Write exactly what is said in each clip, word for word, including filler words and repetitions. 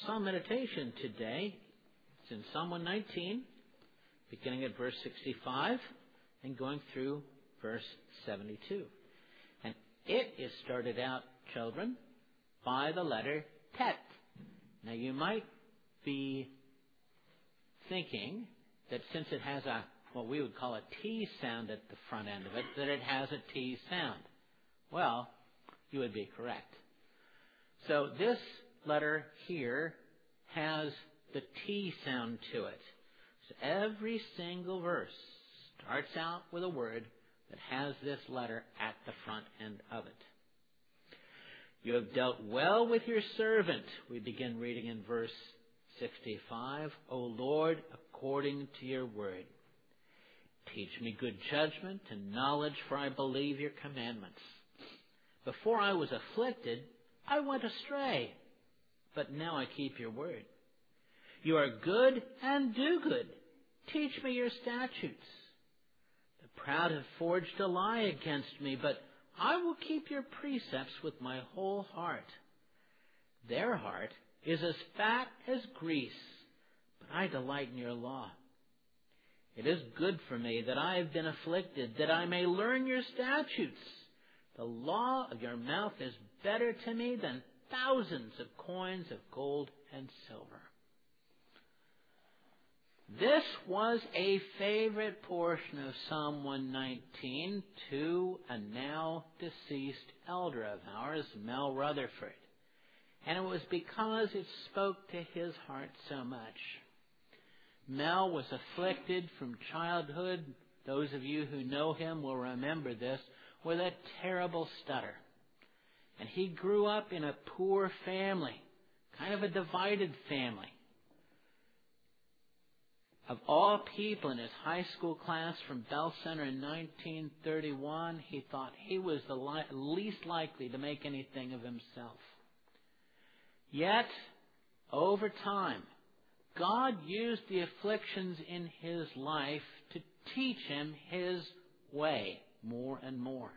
Psalm meditation today is in Psalm one nineteen, beginning at verse sixty-five and going through verse seventy-two. And it is started out, children, by the letter Tet. Now you might be thinking that since it has a, what we would call a T sound at the front end of it, that it has a T sound. Well, you would be correct. So this letter here has the T sound to it. So every single verse starts out with a word that has this letter at the front end of it. You have dealt well with your servant, we begin reading in verse sixty-five. O Lord, according to your word. Teach me good judgment and knowledge, for I believe your commandments. Before I was afflicted, I went astray, but now I keep your word. You are good and do good. Teach me your statutes. The proud have forged a lie against me, but I will keep your precepts with my whole heart. Their heart is as fat as grease, but I delight in your law. It is good for me that I have been afflicted, that I may learn your statutes. The law of your mouth is better to me than thousands of coins of gold and silver. This was a favorite portion of Psalm one nineteen to a now deceased elder of ours, Mel Rutherford. And it was because it spoke to his heart so much. Mel was afflicted from childhood. Those of you who know him will remember this, with a terrible stutter. And he grew up in a poor family, kind of a divided family. Of all people in his high school class from Bell Center in nineteen thirty-one, he thought he was the li- least likely to make anything of himself. Yet, over time, God used the afflictions in his life to teach him his way more and more.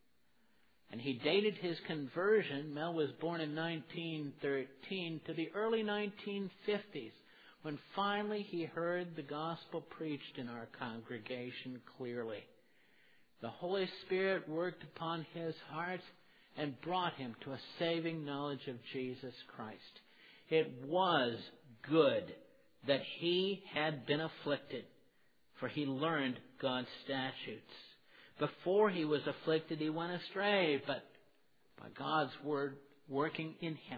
And he dated his conversion, Mel was born in nineteen thirteen, to the early nineteen fifties, when finally he heard the gospel preached in our congregation clearly. The Holy Spirit worked upon his heart and brought him to a saving knowledge of Jesus Christ. It was good that he had been afflicted, for he learned God's statutes. Before he was afflicted, he went astray, but by God's word working in him,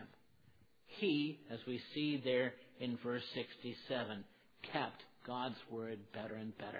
he, as we see there in verse sixty-seven, kept God's word better and better.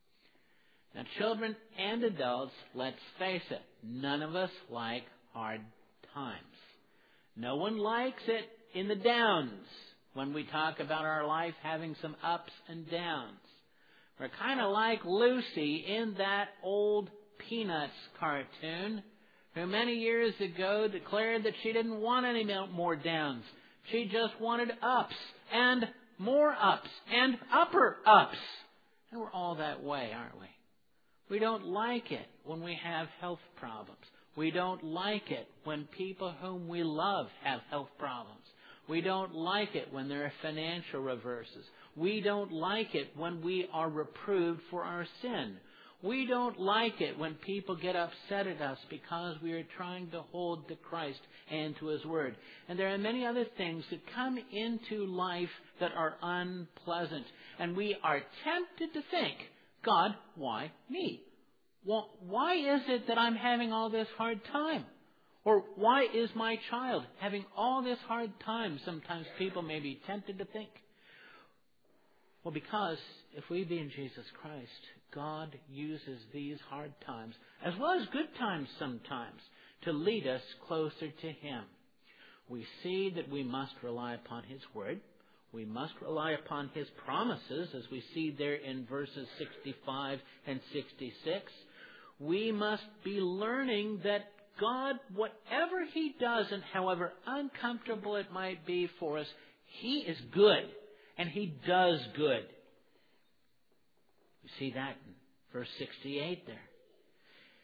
Now, children and adults, let's face it, none of us like hard times. No one likes it in the downs when we talk about our life having some ups and downs. We're kind of like Lucy in that old Peanuts cartoon, who many years ago declared that she didn't want any more downs. She just wanted ups and more ups and upper ups. And we're all that way, aren't we? We don't like it when we have health problems. We don't like it when people whom we love have health problems. We don't like it when there are financial reverses. We don't like it when we are reproved for our sin. We don't like it when people get upset at us because we are trying to hold to Christ and to His Word. And there are many other things that come into life that are unpleasant. And we are tempted to think, God, why me? Well, why is it that I'm having all this hard time? Or why is my child having all this hard time? Sometimes people may be tempted to think. Well, because if we be in Jesus Christ, God uses these hard times, as well as good times sometimes, to lead us closer to Him. We see that we must rely upon His Word. We must rely upon His promises, as we see there in verses sixty-five and sixty-six. We must be learning that God, whatever He does and however uncomfortable it might be for us, He is good, and He does good. We see that in verse sixty-eight there.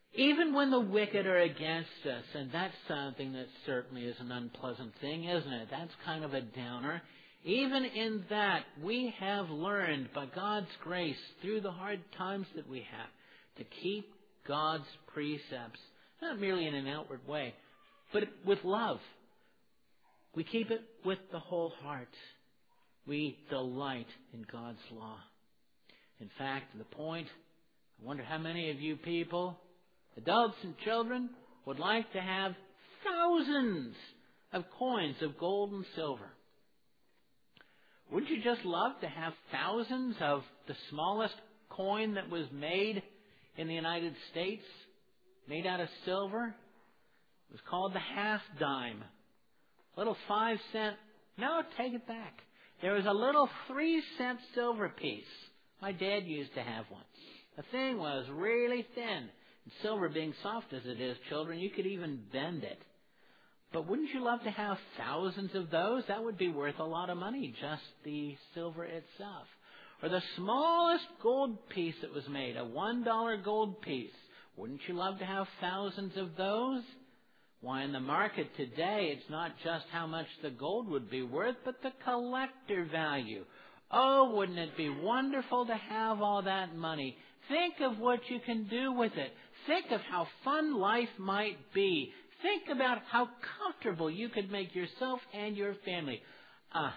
Even when the wicked are against us, and that's something that certainly is an unpleasant thing, isn't it? That's kind of a downer. Even in that, we have learned by God's grace through the hard times that we have to keep God's precepts, not merely in an outward way, but with love. We keep it with the whole heart. We delight in God's law. In fact, to the point, I wonder how many of you people, adults and children, would like to have thousands of coins of gold and silver. Wouldn't you just love to have thousands of the smallest coin that was made in the United States, made out of silver? It was called the half dime. A little five cent. No, take it back. There was a little three cent silver piece. My dad used to have one. The thing was really thin. And silver being soft as it is, children, you could even bend it. But wouldn't you love to have thousands of those? That would be worth a lot of money, just the silver itself. Or the smallest gold piece that was made, a one dollar gold piece. Wouldn't you love to have thousands of those? Why, in the market today, it's not just how much the gold would be worth, but the collector value. Oh, wouldn't it be wonderful to have all that money? Think of what you can do with it. Think of how fun life might be. Think about how comfortable you could make yourself and your family. Ah.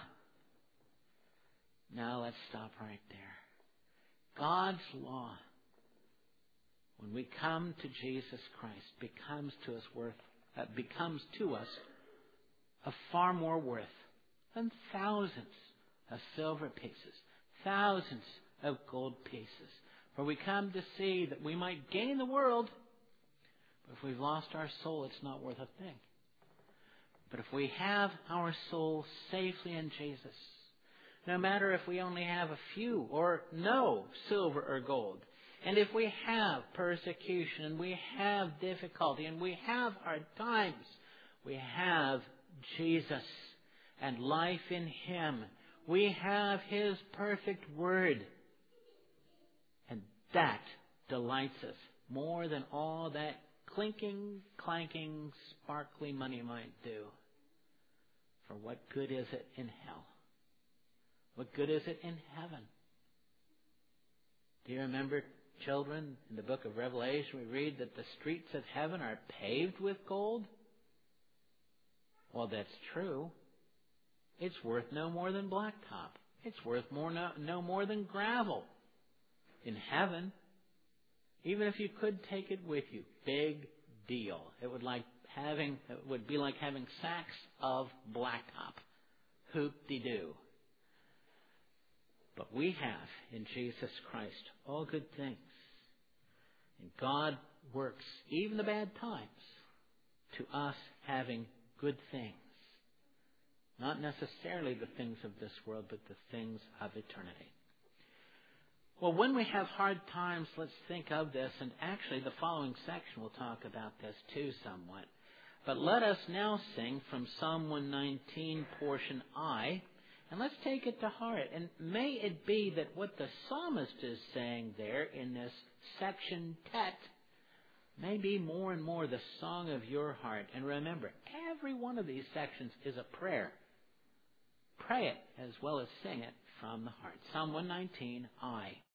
Now let's stop right there. God's law, when we come to Jesus Christ, becomes to us worth, uh, becomes to us of far more worth than thousands of silver pieces, thousands of gold pieces. For we come to see that we might gain the world, but if we've lost our soul, it's not worth a thing. But if we have our soul safely in Jesus, no matter if we only have a few or no silver or gold, and if we have persecution, and we have difficulty, and we have hard times, we have Jesus and life in Him. We have His perfect Word. And that delights us more than all that clinking, clanking, sparkly money might do. For what good is it in hell? What good is it in heaven? Do you remember, children, in the book of Revelation we read that the streets of heaven are paved with gold? Well, that's true. It's worth no more than blacktop. It's worth more no, no more than gravel. In heaven, even if you could take it with you, big deal. It would like having it would be like having sacks of blacktop. Hoop-de-doo. But we have in Jesus Christ all good things. And God works even the bad times to us having good things. Not necessarily the things of this world, but the things of eternity. Well, when we have hard times, let's think of this. And actually, the following section will talk about this too somewhat. But let us now sing from Psalm one nineteen, portion I. And let's take it to heart. And may it be that what the psalmist is saying there in this section tet may be more and more the song of your heart. And remember, every one of these sections is a prayer. Pray it as well as sing it from the heart. Psalm one nineteen, I.